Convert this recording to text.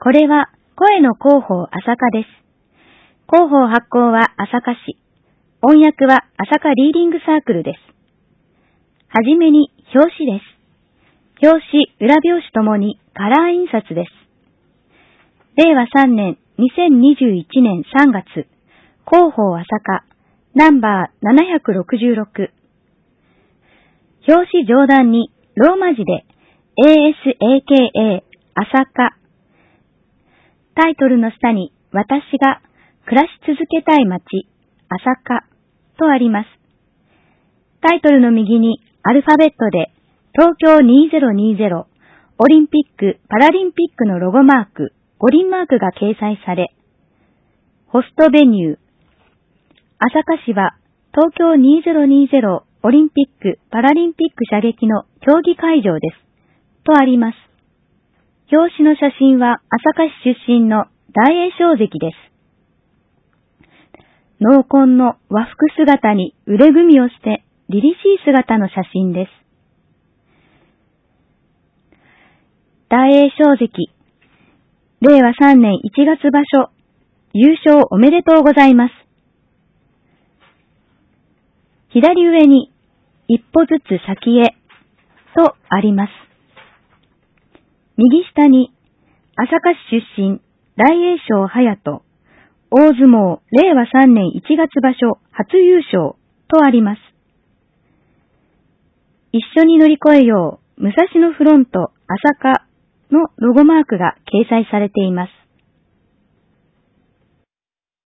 これは声の広報朝霞です。広報発行は朝霞市。音訳は朝霞リーディングサークルです。はじめに表紙です。表紙、裏表紙ともにカラー印刷です。令和3年2021年3月、広報朝霞、ナンバー766。表紙上段にローマ字で ASAKA 朝霞。タイトルの下に私が暮らし続けたい街、朝霞とあります。タイトルの右にアルファベットで東京2020オリンピック・パラリンピックのロゴマーク、五輪マークが掲載され、ホストベニュー、朝霞市は東京2020オリンピック・パラリンピック射撃の競技会場です。とあります。表紙の写真は朝霞市出身の大栄翔関です。濃紺の和服姿に腕組みをして凛々しい姿の写真です。大栄翔関、令和3年1月場所、優勝おめでとうございます。左上に一歩ずつ先へとあります。右下に朝霞市出身大栄翔隼人大相撲令和3年1月場所初優勝とあります。一緒に乗り越えよう武蔵野フロント朝霞のロゴマークが掲載されています。